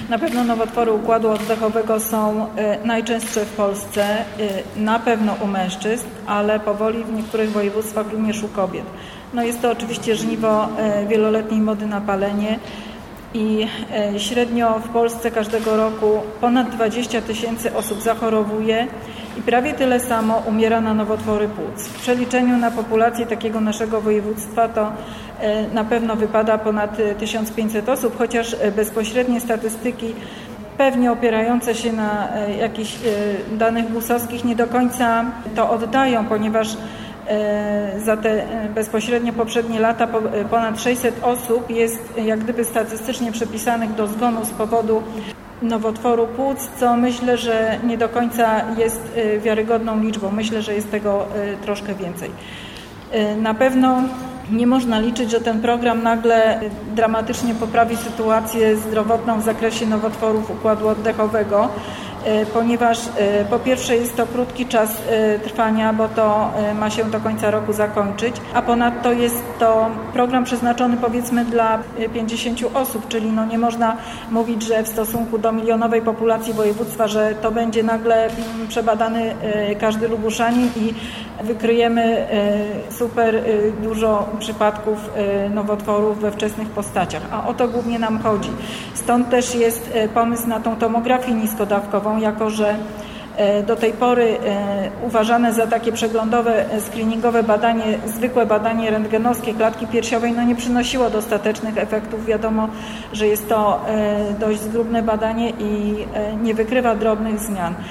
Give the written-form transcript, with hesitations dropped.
Na pewno nowotwory układu oddechowego są najczęstsze w Polsce, na pewno u mężczyzn, ale powoli w niektórych województwach również u kobiet. No jest to oczywiście żniwo wieloletniej mody na palenie i średnio w Polsce każdego roku ponad 20 000 osób zachorowuje i prawie tyle samo umiera na nowotwory płuc. W przeliczeniu na populację takiego naszego województwa to na pewno wypada ponad 1500 osób, chociaż bezpośrednie statystyki pewnie opierające się na jakichś danych GUS-owskich nie do końca to oddają, ponieważ za te bezpośrednio poprzednie lata ponad 600 osób jest jak gdyby statystycznie przypisanych do zgonu z powodu nowotworu płuc, co myślę, że nie do końca jest wiarygodną liczbą. Myślę, że jest tego troszkę więcej. Na pewno nie można liczyć, że ten program nagle dramatycznie poprawi sytuację zdrowotną w zakresie nowotworów układu oddechowego, ponieważ po pierwsze jest to krótki czas trwania, bo to ma się do końca roku zakończyć, a ponadto jest to program przeznaczony powiedzmy dla 50 osób, czyli no nie można mówić, że w stosunku do milionowej populacji województwa, że to będzie nagle przebadany każdy Lubuszanin i wykryjemy super dużo przypadków nowotworów we wczesnych postaciach, a o to głównie nam chodzi. Stąd też jest pomysł na tą tomografię niskodawkową, jako że do tej pory uważane za takie przeglądowe, screeningowe badanie, zwykłe badanie rentgenowskie klatki piersiowej nie przynosiło dostatecznych efektów. Wiadomo, że jest to dość zgrubne badanie i nie wykrywa drobnych zmian.